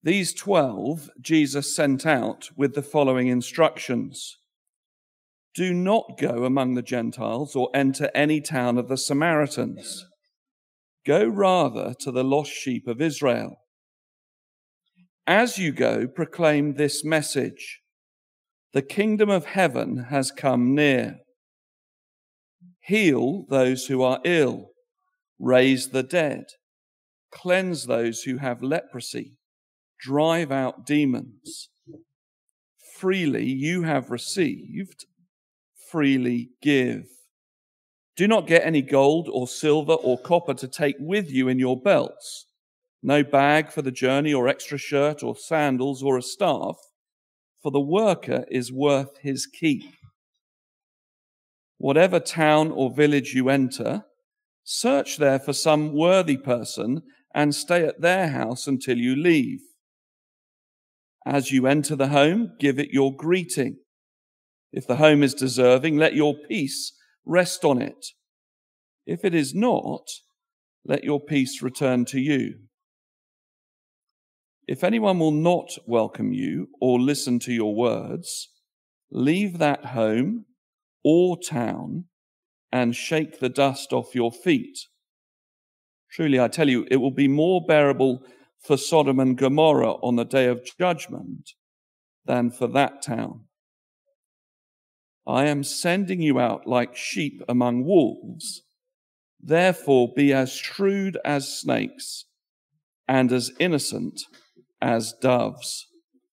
These 12 Jesus sent out with the following instructions. Do not go among the Gentiles or enter any town of the Samaritans. Go rather to the lost sheep of Israel. As you go, proclaim this message. The kingdom of heaven has come near. Heal those who are ill. Raise the dead. Cleanse those who have leprosy. Drive out demons. Freely you have received, freely give. Do not get any gold or silver or copper to take with you in your belts. No bag for the journey or extra shirt or sandals or a staff, for the worker is worth his keep. Whatever town or village you enter, search there for some worthy person and stay at their house until you leave. As you enter the home, give it your greeting. If the home is deserving, let your peace rest on it. If it is not, let your peace return to you. If anyone will not welcome you or listen to your words, leave that home or town and shake the dust off your feet. Truly, I tell you, it will be more bearable for Sodom and Gomorrah on the day of judgment than for that town. I am sending you out like sheep among wolves. Therefore, be as shrewd as snakes and as innocent as doves.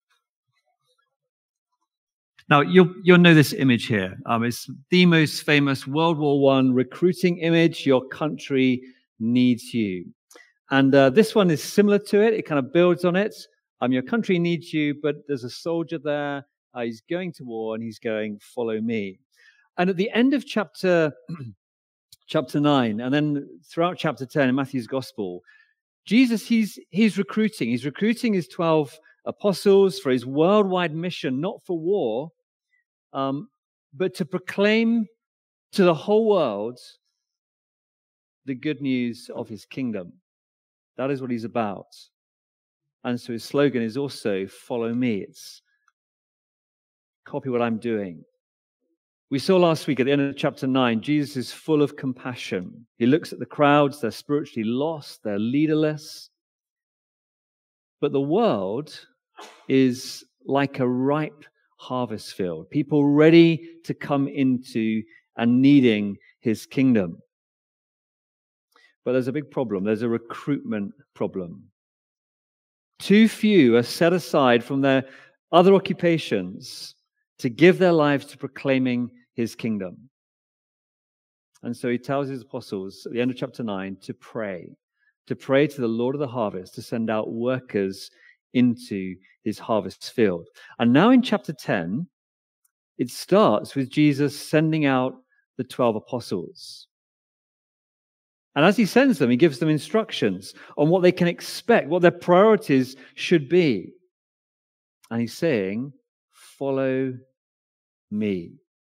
Now, you'll know this image here. It's the most famous World War I recruiting image. Your country needs you. And this one is similar to it. It kind of builds on it. Your country needs you, but there's a soldier there. He's going to war and he's going, follow me. And at the end of chapter 9, and then throughout chapter 10 in Matthew's Gospel, Jesus, he's recruiting. He's recruiting his 12 apostles for his worldwide mission, not for war, but to proclaim to the whole world the good news of his kingdom. That is what he's about. And so his slogan is also, follow me. It's copy what I'm doing. We saw last week at the end of chapter 9, Jesus is full of compassion. He looks at the crowds. They're spiritually lost. They're leaderless. But the world is like a ripe harvest field. People ready to come into and needing his kingdom. But there's a big problem. There's a recruitment problem. Too few are set aside from their other occupations to give their lives to proclaiming his kingdom. And so he tells his apostles at the end of chapter 9 to pray to the Lord of the harvest to send out workers into his harvest field. And now in chapter 10, it starts with Jesus sending out the 12 apostles. And as he sends them, he gives them instructions on what they can expect, what their priorities should be. And he's saying, follow me.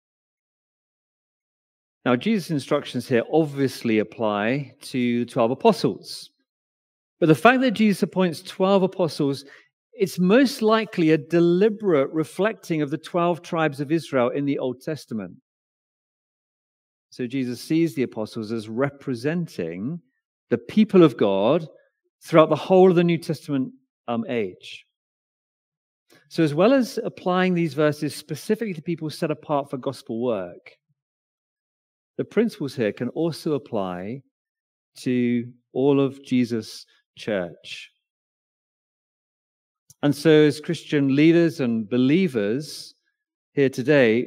Now, Jesus' instructions here obviously apply to 12 apostles. But the fact that Jesus appoints 12 apostles, it's most likely a deliberate reflecting of the 12 tribes of Israel in the Old Testament. So Jesus sees the apostles as representing the people of God throughout the whole of the New Testament age. So as well as applying these verses specifically to people set apart for gospel work, the principles here can also apply to all of Jesus' church. And so as Christian leaders and believers here today,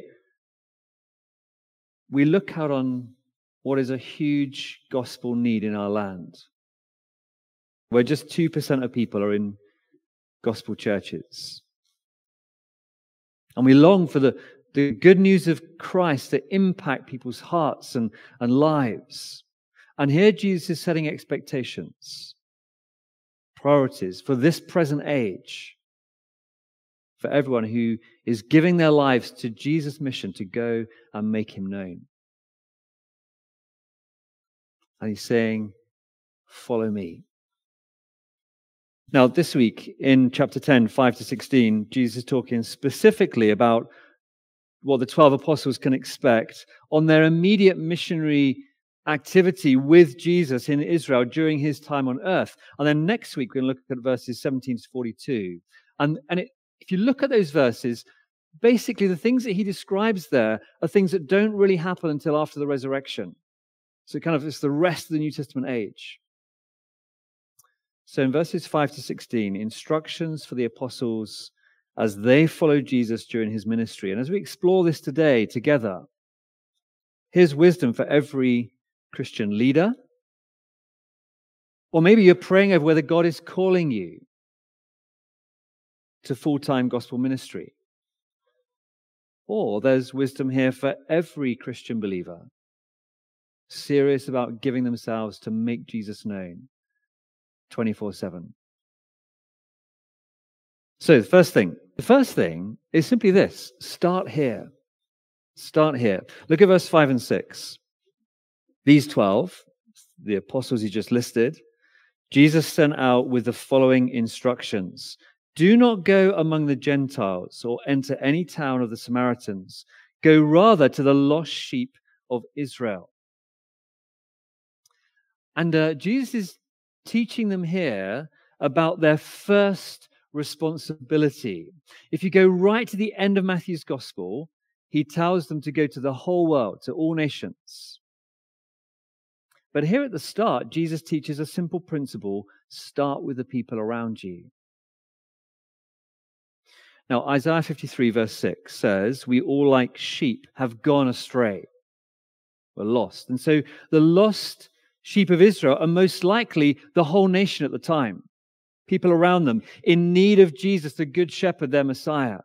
we look out on what is a huge gospel need in our land, where just 2% of people are in gospel churches. And we long for the good news of Christ to impact people's hearts and lives. And here Jesus is setting expectations, priorities for this present age, for everyone who is giving their lives to Jesus' mission to go and make him known. And he's saying, follow me. Now, this week in chapter 10, 5 to 16, Jesus is talking specifically about what the 12 apostles can expect on their immediate missionary activity with Jesus in Israel during his time on earth. And then next week, we're going to look at verses 17 to 42. If you look at those verses, basically the things that he describes there are things that don't really happen until after the resurrection. So it's the rest of the New Testament age. So in verses 5 to 16, instructions for the apostles as they followed Jesus during his ministry. And as we explore this today together, here's wisdom for every Christian leader. Or maybe you're praying over whether God is calling you to full-time gospel ministry. Or there's wisdom here for every Christian believer serious about giving themselves to make Jesus known 24/7. So the first thing is simply this: start here. Start here. Look at verse 5 and 6. These 12, the apostles he just listed, Jesus sent out with the following instructions: do not go among the Gentiles or enter any town of the Samaritans. Go rather to the lost sheep of Israel. And Jesus is teaching them here about their first responsibility. If you go right to the end of Matthew's gospel, he tells them to go to the whole world, to all nations. But here at the start, Jesus teaches a simple principle: start with the people around you. Now, Isaiah 53 verse 6 says, we all like sheep have gone astray. We're lost. And so the lost sheep of Israel are most likely the whole nation at the time. People around them in need of Jesus, the Good Shepherd, their Messiah.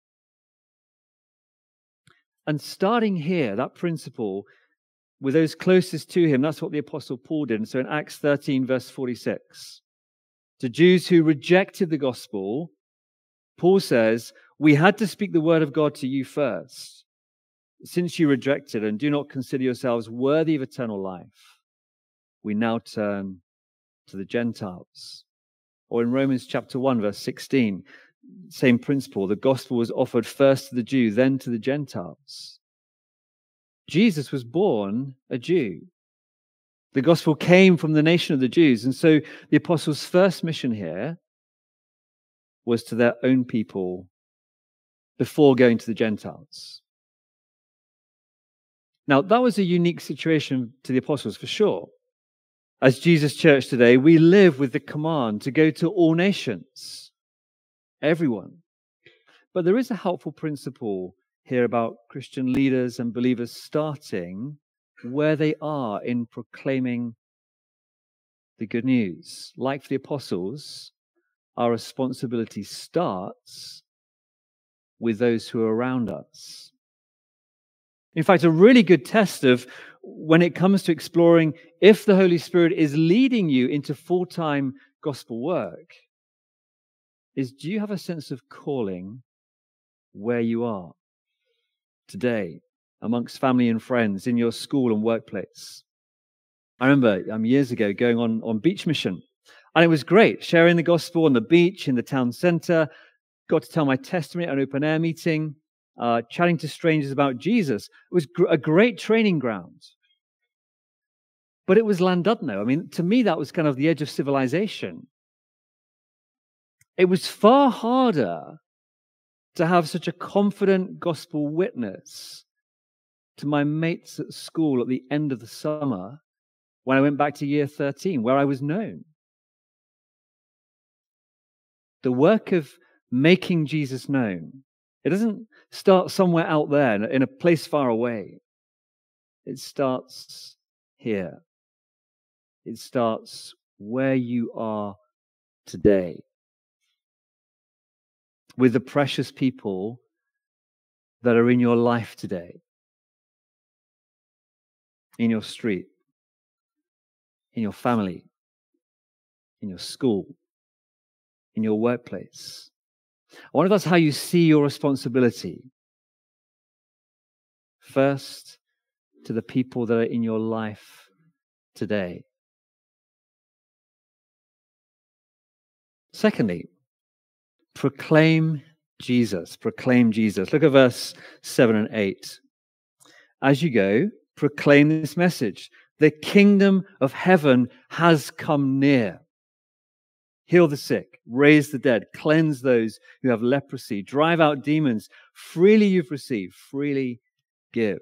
And starting here, that principle, with those closest to him, that's what the Apostle Paul did. And so in Acts 13, verse 46, to Jews who rejected the gospel, Paul says, we had to speak the word of God to you first. Since you rejected and do not consider yourselves worthy of eternal life, we now turn to the Gentiles. Or in Romans chapter 1, verse 16, same principle. The gospel was offered first to the Jew, then to the Gentiles. Jesus was born a Jew. The gospel came from the nation of the Jews. And so the apostles' first mission here was to their own people before going to the Gentiles. Now, that was a unique situation to the apostles, for sure. As Jesus' church today, we live with the command to go to all nations, everyone. But there is a helpful principle here about Christian leaders and believers starting where they are in proclaiming the good news. Like for the apostles, our responsibility starts with those who are around us. In fact, a really good test of when it comes to exploring if the Holy Spirit is leading you into full-time gospel work is, do you have a sense of calling where you are today, amongst family and friends, in your school and workplace? I remember years ago going on beach mission, and it was great, sharing the gospel on the beach, in the town center, got to tell my testimony at an open air meeting, chatting to strangers about Jesus. It was a great training ground. But it was Llandudno. I mean, to me, that was kind of the edge of civilization. It was far harder to have such a confident gospel witness to my mates at school at the end of the summer when I went back to year 13, where I was known. The work of making Jesus known, it doesn't start somewhere out there in a place far away. It starts here. It starts where you are today, with the precious people that are in your life today, in your street, in your family, in your school, in your workplace. I wonder if that's how you see your responsibility. First, to the people that are in your life today. Secondly, proclaim Jesus. Proclaim Jesus. Look at verse 7 and 8. As you go, proclaim this message. The kingdom of heaven has come near. Heal the sick, raise the dead, cleanse those who have leprosy, drive out demons. Freely you've received, freely give.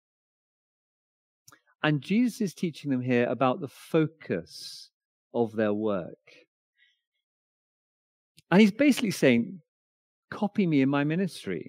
And Jesus is teaching them here about the focus of their work. And he's basically saying, copy me in my ministry.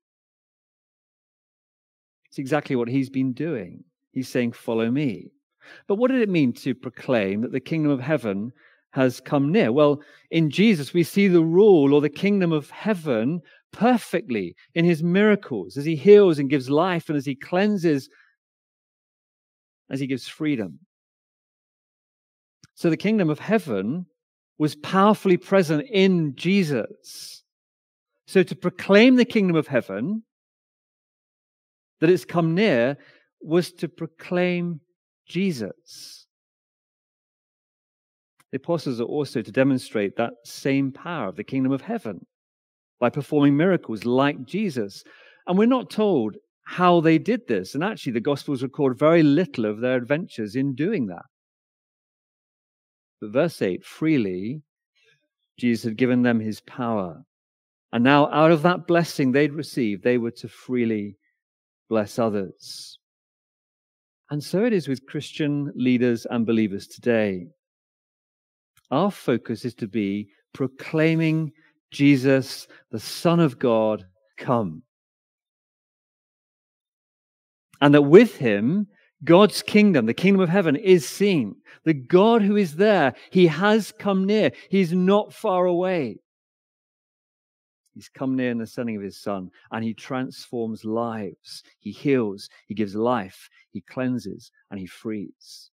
It's exactly what he's been doing. He's saying, follow me. But what did it mean to proclaim that the kingdom of heaven has come near? Well, in Jesus, we see the rule or the kingdom of heaven perfectly in his miracles, as he heals and gives life, and as he cleanses, as he gives freedom. So the kingdom of heaven was powerfully present in Jesus. So to proclaim the kingdom of heaven, that it's come near, was to proclaim Jesus. The apostles are also to demonstrate that same power of the kingdom of heaven by performing miracles like Jesus. And we're not told how they did this. And actually, the Gospels record very little of their adventures in doing that. But verse 8, freely, Jesus had given them his power. And now, out of that blessing they'd received, they were to freely bless others. And so it is with Christian leaders and believers today. Our focus is to be proclaiming Jesus, the Son of God, come. And that with him, God's kingdom, the kingdom of heaven, is seen. The God who is there, he has come near. He's not far away. He's come near in the sending of his Son, and he transforms lives. He heals, he gives life, he cleanses, and he frees.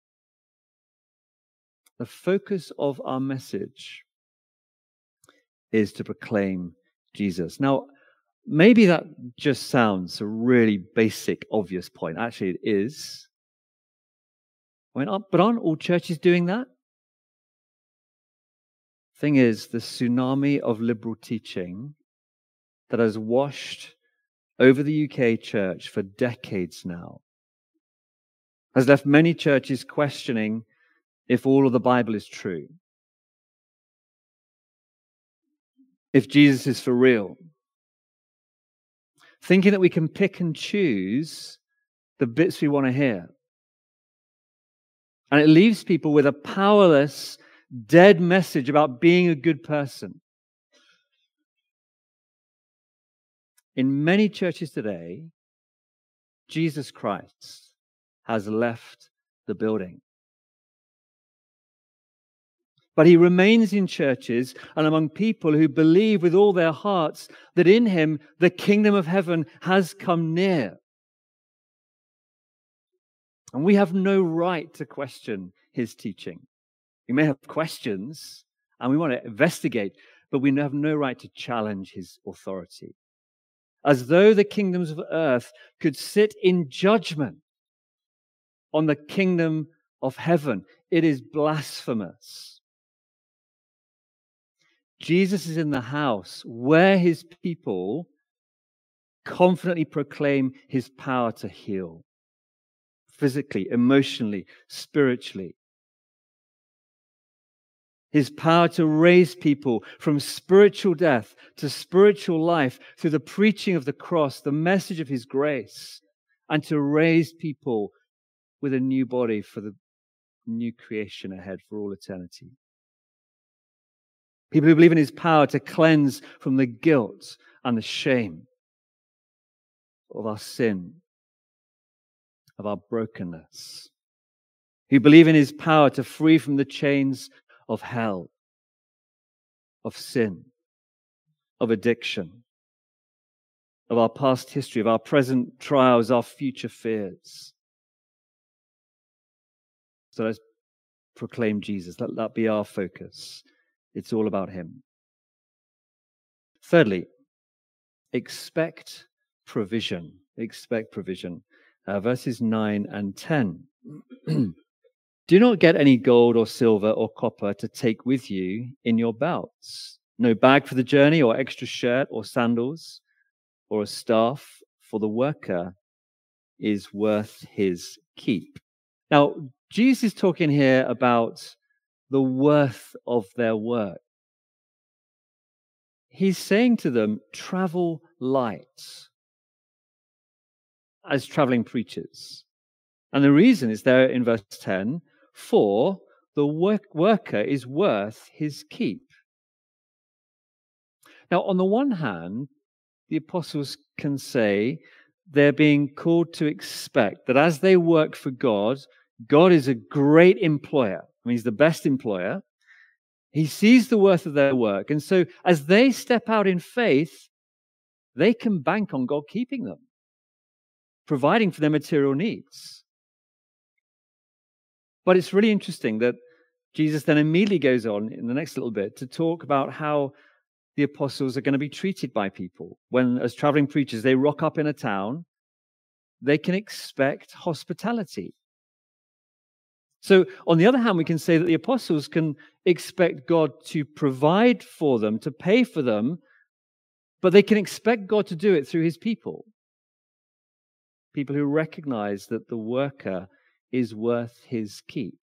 The focus of our message is to proclaim Jesus. Now, maybe that just sounds a really basic, obvious point. Actually, it is. But aren't all churches doing that? Thing is, the tsunami of liberal teaching that has washed over the UK church for decades now has left many churches questioning if all of the Bible is true, if Jesus is for real, thinking that we can pick and choose the bits we want to hear. And it leaves people with a powerless, dead message about being a good person. In many churches today, Jesus Christ has left the building. But he remains in churches and among people who believe with all their hearts that in him the kingdom of heaven has come near. And we have no right to question his teaching. We may have questions and we want to investigate, but we have no right to challenge his authority. As though the kingdoms of earth could sit in judgment on the kingdom of heaven. It is blasphemous. Jesus is in the house where his people confidently proclaim his power to heal. Physically, emotionally, spiritually. His power to raise people from spiritual death to spiritual life through the preaching of the cross, the message of his grace, and to raise people with a new body for the new creation ahead for all eternity. People who believe in his power to cleanse from the guilt and the shame of our sin, of our brokenness. Who believe in his power to free from the chains of hell, of sin, of addiction, of our past history, of our present trials, our future fears. So let's proclaim Jesus. Let that be our focus. It's all about him. Thirdly, expect provision. Expect provision. Verses 9 and 10. Do not get any gold or silver or copper to take with you in your belts. No bag for the journey, or extra shirt or sandals, or a staff, for the worker is worth his keep. Now, Jesus is talking here about the worth of their work. He's saying to them, travel light as traveling preachers. And the reason is there in verse 10, for the worker is worth his keep. Now, on the one hand, the apostles can say they're being called to expect that as they work for God, God is a great employer. I mean, he's the best employer. He sees the worth of their work. And so as they step out in faith, they can bank on God keeping them, providing for their material needs. But it's really interesting that Jesus then immediately goes on in the next little bit to talk about how the apostles are going to be treated by people. When, as traveling preachers, they rock up in a town, they can expect hospitality. So, on the other hand, we can say that the apostles can expect God to provide for them, to pay for them, but they can expect God to do it through his people. People who recognize that the worker is worth his keep.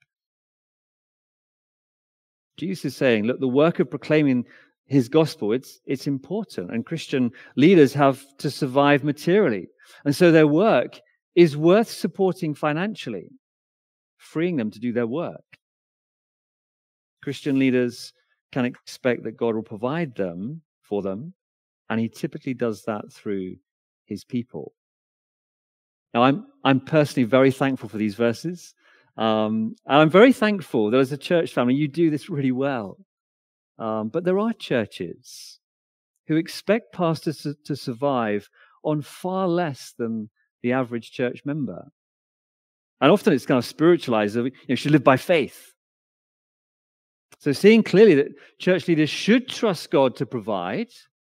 Jesus is saying, look, the work of proclaiming his gospel, it's important, and Christian leaders have to survive materially. And so their work is worth supporting financially, freeing them to do their work. Christian leaders can expect that God will provide them for them, and he typically does that through his people. Now, I'm personally very thankful for these verses, and I'm very thankful that as a church family, you do this really well. But there are churches who expect pastors to survive on far less than the average church member. And often it's kind of spiritualized, you should live by faith. So seeing clearly that church leaders should trust God to provide,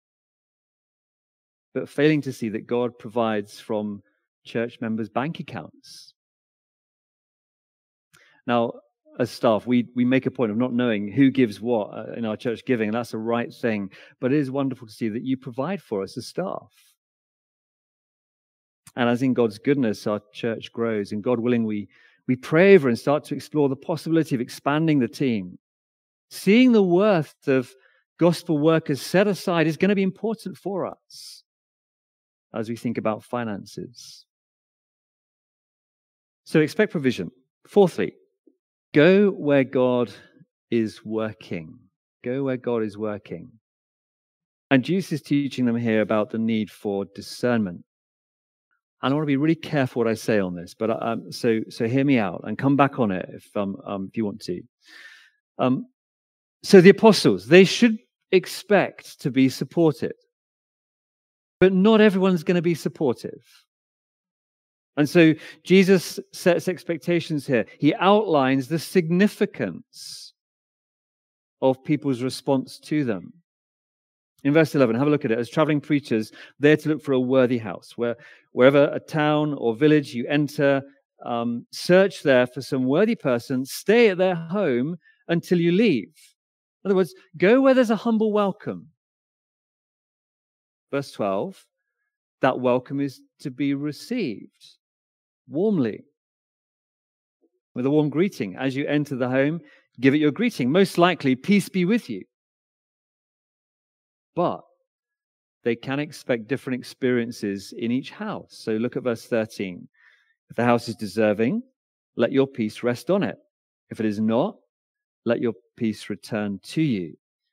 but failing to see that God provides from church members' bank accounts. Now, as staff, we make a point of not knowing who gives what in our church giving, and that's the right thing. But it is wonderful to see that you provide for us as staff. And as in God's goodness, our church grows. And God willing, we pray over and start to explore the possibility of expanding the team. Seeing the worth of gospel workers set aside is going to be important for us as we think about finances. So expect provision. Fourthly, go where God is working. Go where God is working. And Jesus is teaching them here about the need for discernment. And I want to be really careful what I say on this, but so hear me out and come back on it if you want to. So the apostles, they should expect to be supported, but not everyone's going to be supportive. And so Jesus sets expectations here. He outlines the significance of people's response to them. In verse 11, have a look at it. As traveling preachers, they're to look for a worthy house. Wherever a town or village you enter, search there for some worthy person, stay at their home until you leave. In other words, go where there's a humble welcome. Verse 12, that welcome is to be received warmly, with a warm greeting. As you enter the home, give it your greeting. Most likely, peace be with you. But they can expect different experiences in each house. So look at verse 13. If the house is deserving, let your peace rest on it. If it is not, let your peace return to you.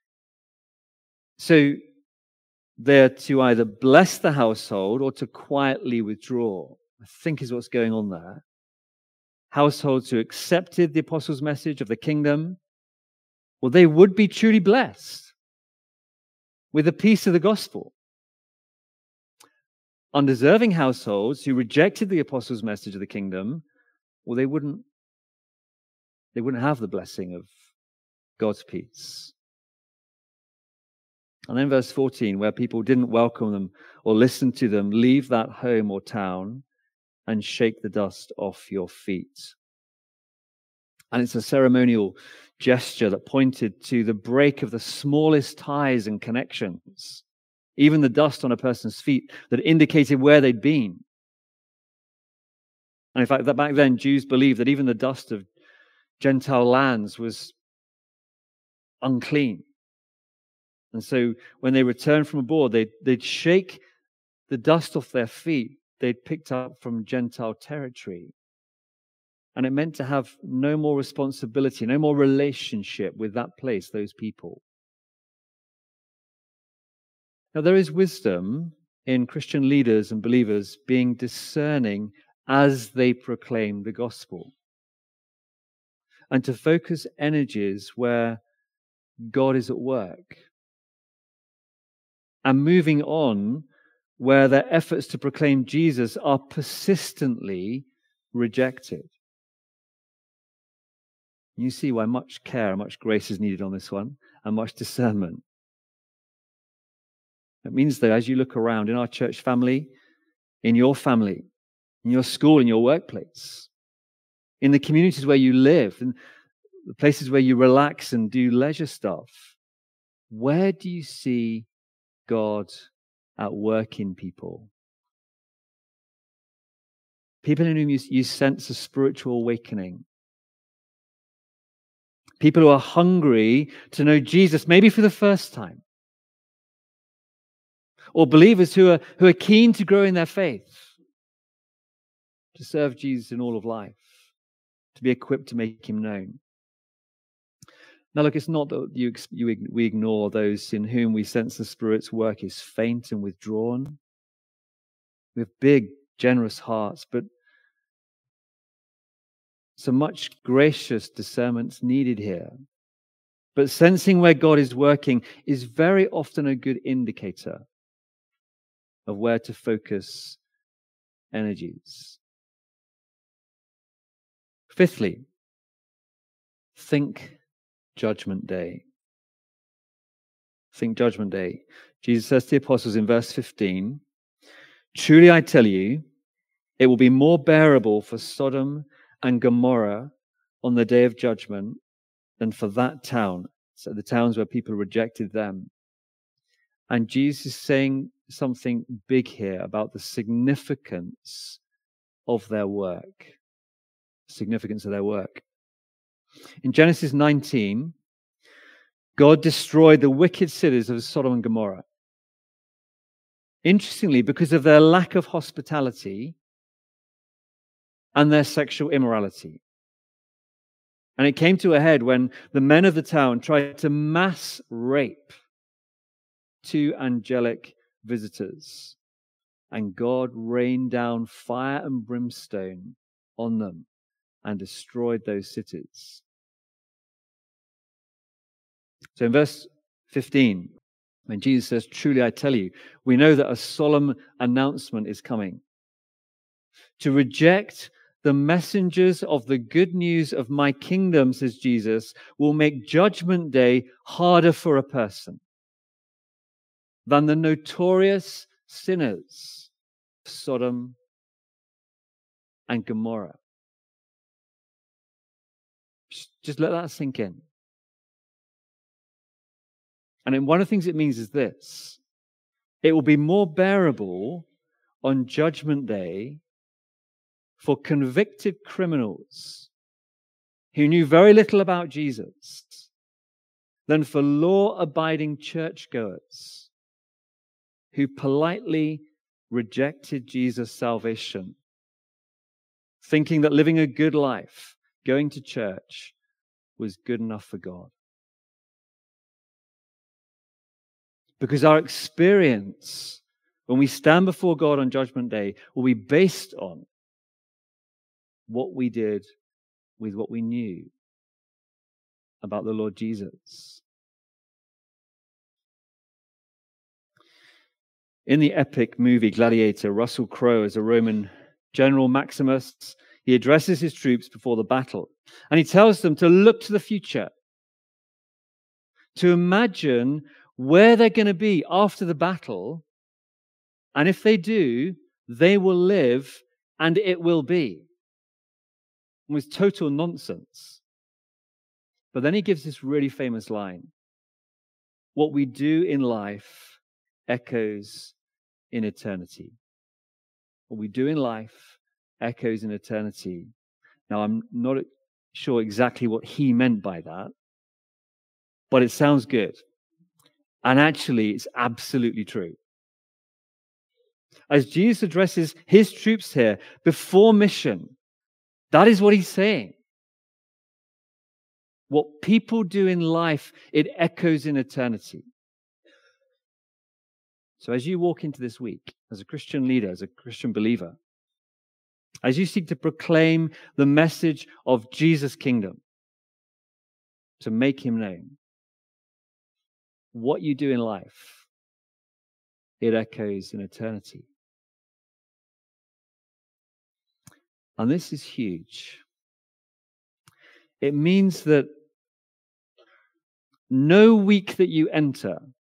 So they're to either bless the household or to quietly withdraw, I think is what's going on there. Households who accepted the apostles' message of the kingdom, well, they would be truly blessed with the peace of the gospel. Undeserving households who rejected the apostles' message of the kingdom, well, they wouldn't have the blessing of God's peace. And then verse 14, where people didn't welcome them or listen to them, leave that home or town and shake the dust off your feet. And it's a ceremonial gesture that pointed to the break of the smallest ties and connections, even the dust on a person's feet that indicated where they'd been. And in fact, that back then, Jews believed that even the dust of Gentile lands was unclean. And so when they returned from abroad, they'd shake the dust off their feet they'd picked up from Gentile territory. And it meant to have no more responsibility, no more relationship with that place, those people. Now, there is wisdom in Christian leaders and believers being discerning as they proclaim the gospel, and to focus energies where God is at work, and moving on where their efforts to proclaim Jesus are persistently rejected. You see why much care, much grace is needed on this one, and much discernment. It means that as you look around in our church family, in your school, in your workplace, in the communities where you live, in the places where you relax and do leisure stuff, where do you see God at work in people? People in whom you sense a spiritual awakening. People who are hungry to know Jesus, maybe for the first time. Or believers who are keen to grow in their faith, to serve Jesus in all of life, to be equipped to make him known. Now look, it's not that we ignore those in whom we sense the Spirit's work is faint and withdrawn. We have big, generous hearts, but so much gracious discernment's needed here. But sensing where God is working is very often a good indicator of where to focus energies. Fifthly, think Judgment Day. Think Judgment Day. Jesus says to the apostles in verse 15, "Truly I tell you, it will be more bearable for Sodom and Gomorrah on the day of judgment than for that town." So the towns where people rejected them. And Jesus is saying something big here about the significance of their work. Significance of their work. In Genesis 19, God destroyed the wicked cities of Sodom and Gomorrah. Interestingly, because of their lack of hospitality and their sexual immorality. And it came to a head when the men of the town tried to mass rape two angelic visitors. And God rained down fire and brimstone on them and destroyed those cities. So in verse 15, when Jesus says, "Truly I tell you," we know that a solemn announcement is coming. To reject the messengers of the good news of my kingdom, says Jesus, will make Judgment Day harder for a person than the notorious sinners of Sodom and Gomorrah. Just let that sink in. And then one of the things it means is this: it will be more bearable on Judgment Day for convicted criminals who knew very little about Jesus than for law-abiding churchgoers who politely rejected Jesus' salvation, thinking that living a good life, going to church, was good enough for God. Because our experience when we stand before God on Judgment Day will be based on what we did with what we knew about the Lord Jesus. In the epic movie Gladiator, Russell Crowe, as a Roman General Maximus, he addresses his troops before the battle, and he tells them to look to the future, to imagine where they're going to be after the battle, and if they do, they will live and it will be. It was total nonsense. But then he gives this really famous line. What we do in life echoes in eternity. What we do in life echoes in eternity. Now, I'm not sure exactly what he meant by that, but it sounds good. And actually, it's absolutely true. As Jesus addresses his troops here before mission, that is what he's saying. What people do in life, it echoes in eternity. So as you walk into this week, as a Christian leader, as a Christian believer, as you seek to proclaim the message of Jesus' kingdom, to make him known, what you do in life, it echoes in eternity. And this is huge. It means that no week that you enter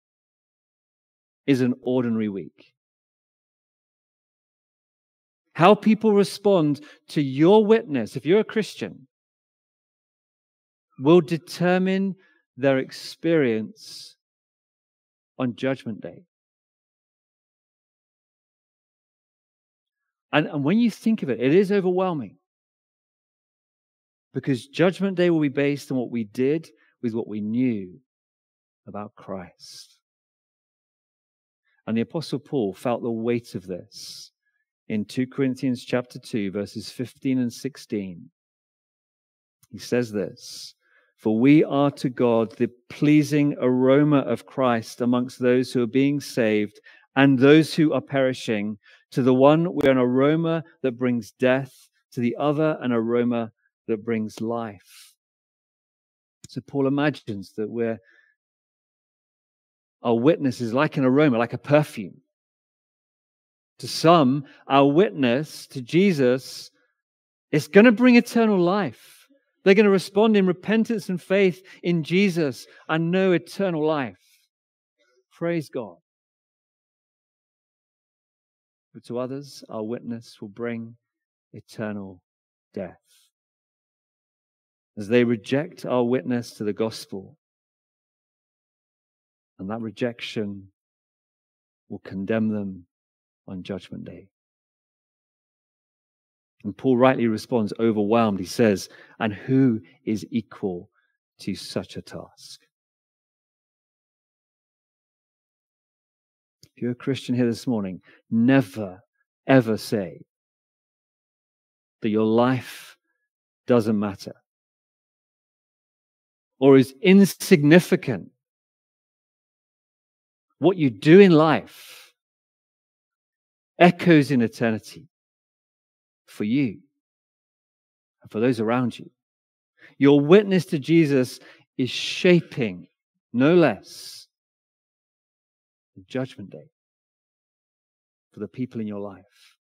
is an ordinary week. How people respond to your witness, if you're a Christian, will determine their experience on Judgment Day. And when you think of it, it is overwhelming. Because Judgment Day will be based on what we did with what we knew about Christ. And the Apostle Paul felt the weight of this in 2 Corinthians chapter 2, verses 15 and 16. He says this, "For we are to God the pleasing aroma of Christ amongst those who are being saved and those who are perishing. To the one we're an aroma that brings death, to the other an aroma that brings life." So Paul imagines that our witness is like an aroma, like a perfume. To some, our witness to Jesus is going to bring eternal life. They're going to respond in repentance and faith in Jesus and know eternal life. Praise God. But to others, our witness will bring eternal death. As they reject our witness to the gospel, and that rejection will condemn them on Judgment Day. And Paul rightly responds, overwhelmed. He says, "And who is equal to such a task?" If you're a Christian here this morning, never, ever say that your life doesn't matter or is insignificant. What you do in life echoes in eternity for you and for those around you. Your witness to Jesus is shaping, no less, the Judgment Day for the people in your life.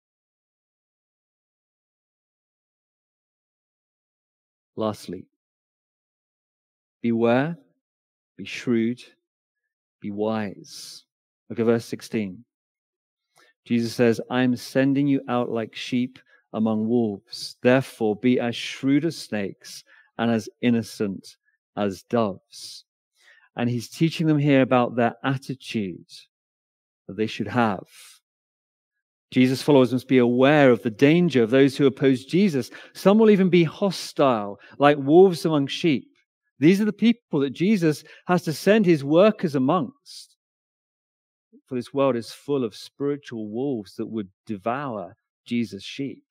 Lastly, beware, be shrewd, be wise. Look at verse 16. Jesus says, "I'm sending you out like sheep among wolves. Therefore, be as shrewd as snakes and as innocent as doves." And he's teaching them here about their attitude that they should have. Jesus' followers must be aware of the danger of those who oppose Jesus. Some will even be hostile, like wolves among sheep. These are the people that Jesus has to send his workers amongst. For this world is full of spiritual wolves that would devour Jesus' sheep.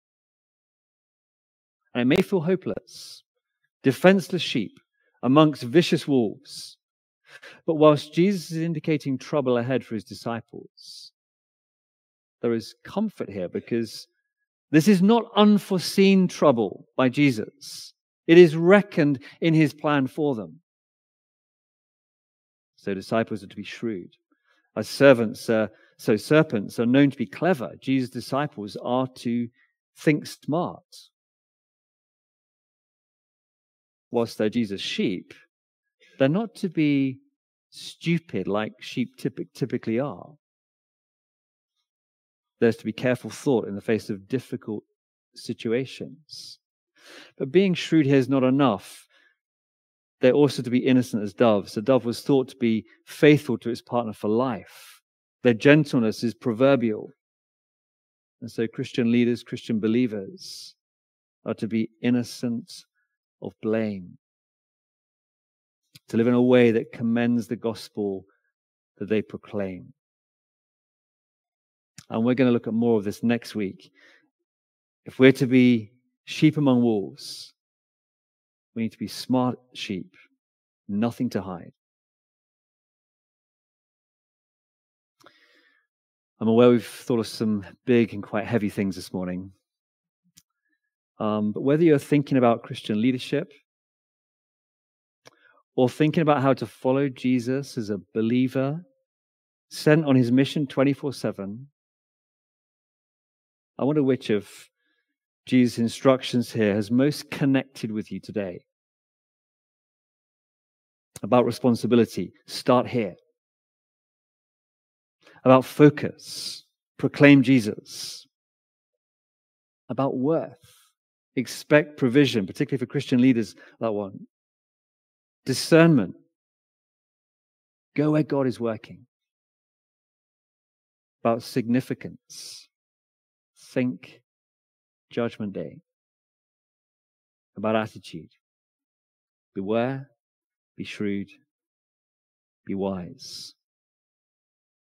And it may feel hopeless, defenseless sheep amongst vicious wolves. But whilst Jesus is indicating trouble ahead for his disciples, there is comfort here because this is not unforeseen trouble by Jesus. It is reckoned in his plan for them. So disciples are to be shrewd. As serpents are known to be clever, Jesus' disciples are to think smart. Whilst they're Jesus' sheep, they're not to be stupid like sheep typically are. There's to be careful thought in the face of difficult situations. But being shrewd here is not enough. they're also to be innocent as doves. A dove was thought to be faithful to its partner for life. Their gentleness is proverbial. And so Christian leaders, Christian believers are to be innocent of blame, to live in a way that commends the gospel that they proclaim. And we're going to look at more of this next week. If we're to be sheep among wolves, we need to be smart sheep, nothing to hide. I'm aware we've thought of some big and quite heavy things this morning. But whether you're thinking about Christian leadership or thinking about how to follow Jesus as a believer sent on his mission 24/7, I wonder which of Jesus' instructions here has most connected with you today. About responsibility, start here. About focus, proclaim Jesus. About worth, expect provision, particularly for Christian leaders, that one. Discernment, go where God is working. About significance, think Judgment Day. About attitude, beware, be shrewd, be wise.